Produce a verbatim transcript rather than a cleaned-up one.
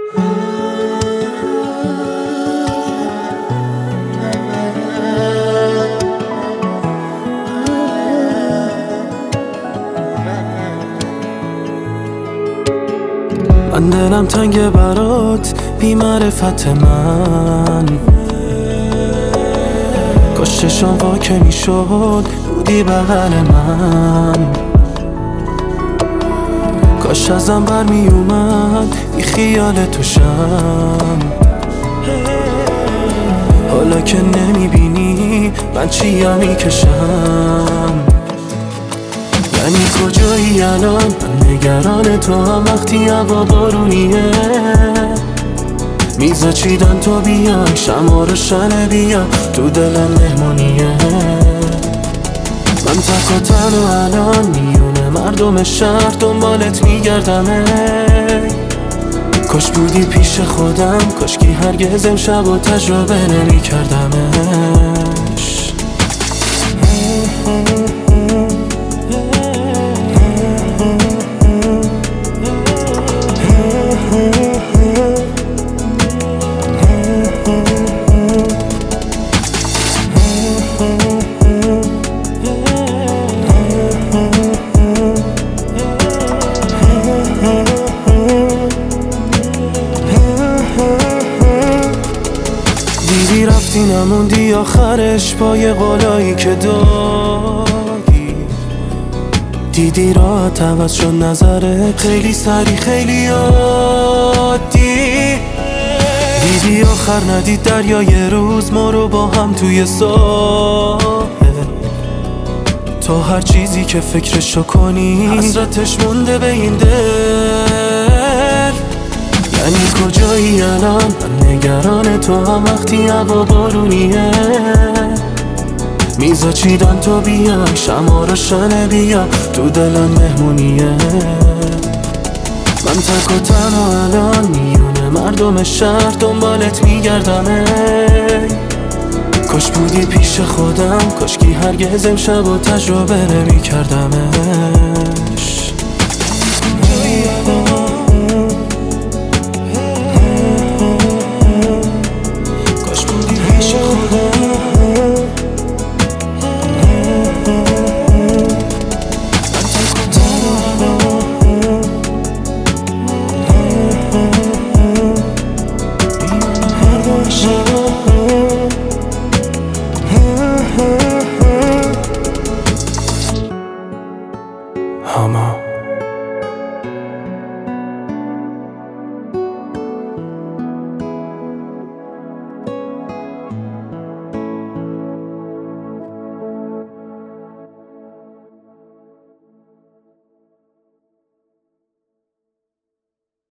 من دلم تنگ برات بی معرفت من، کاش چشام واکه می شد بودی بغل من، کاش ازم بر می اومد بی خیال تو شم. حالا که نمی بینی من چیم می کشم، یعنی کجایی الان؟ من نگران تو هم وقتی هوا بارونیه، میزا چیدن تو بیای شما رو شنه بیا تو دلم مهمونیه. من تک و تنها الان میونه مردم شهر دنبالت میگردم، کاش بودی پیش خودم، کاش کی هرگز امشب و تجربه نمی کردمش. دیدی رفتی نموندی آخرش با یه قولایی که دادی، دیدی راحت عوض شد نظرت خیلی سری خیلی عادی، دیدی آخر ندید دریا یه روز ما رو با هم توی ساحل، تا هر چیزی که فکرشو کنی حسرتش مونده به این دل. یعنی کجایی الان؟ من نگران تو هم وقتی هوا بارونیه، میزا چیدن تو بیای شما رو شنه بیا تو دلم مهمونیه. من تک و تنها الان میونه مردم شهر دنبالت میگردم، کاش بودی پیش خودم، کاش کی هرگز امشب و تجربه نمی کردم.